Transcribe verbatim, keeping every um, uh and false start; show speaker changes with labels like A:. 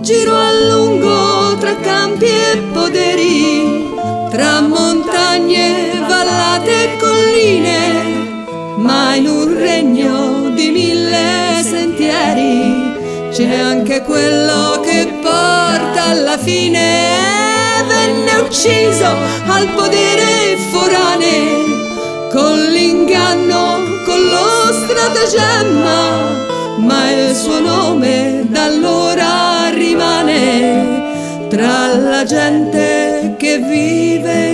A: giro a lungo tra campi e poderi, tra montagne, vallate e colline, ma in un regno di mille sentieri c'è anche quello che porta alla fine. Venne ucciso al podere foraneo, con l'inganno, con lo stratagemma, ma il suo nome da allora rimane tra la gente che vive